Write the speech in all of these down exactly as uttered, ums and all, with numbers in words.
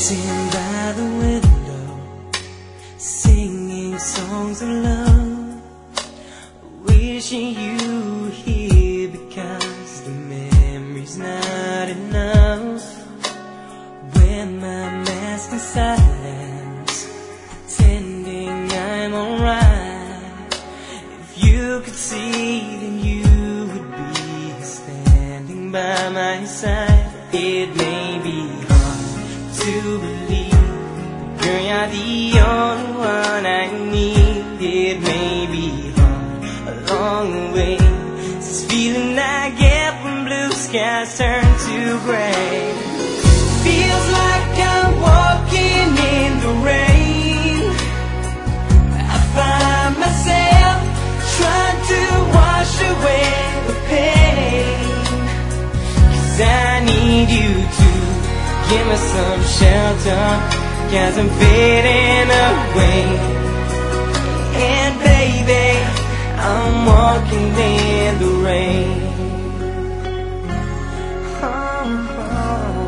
Sitting by the window, singing songs of love, wishing you were here because the memory's not enough. Wear my mask in silence, pretending I'm alright. If you could see, then you would be standing by my side. It may be to believe, girl, you're the only one I need. It may be hard along the way, this feeling I get when blue skies turn to gray. Feels like I'm walking in the rain. I find myself trying to wash away the pain, 'cause I need you to give me some shelter, 'cause I'm fading away. And baby, I'm walking in the rain. Oh, oh.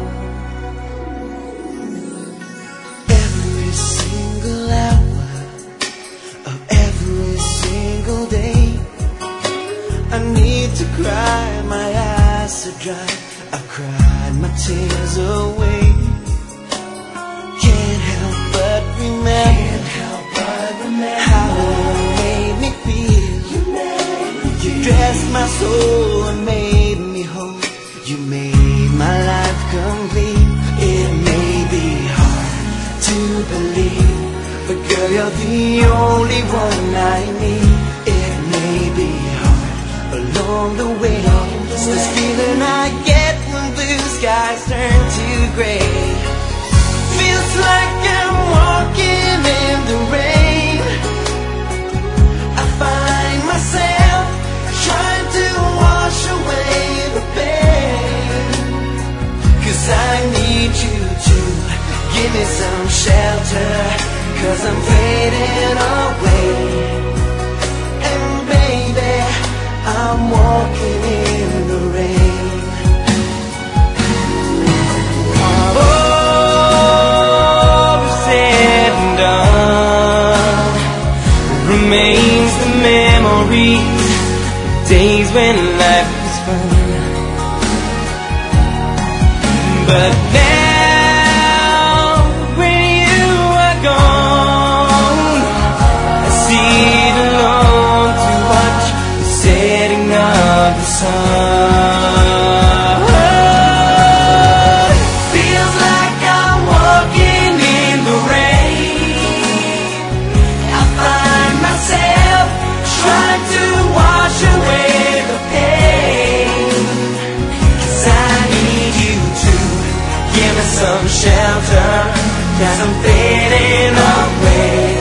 Every single hour of every single day, I need to cry, my eyes are dry. I've cried my tears away. Can't help but remember, Can't help but remember how you made me feel. You, made me you dressed my soul and made me whole. You made my life complete. It may be hard to believe, but girl, you're the only one I need. It may be hard along the way, it's this feeling I get when blue skies turn to gray. Feels like I'm walking in the rain. I find myself trying to wash away the pain, 'cause I need you to give me some shelter, 'cause I'm fading away. And baby, I'm walking in the rain. Remains the memories, days when life was fun. But now, when you are gone, I sit alone to watch the setting of the sun. Feels like I'm walking in the rain. I find myself trying to wash away the pain, 'cause I need you to give me some shelter, 'cause I'm fading away.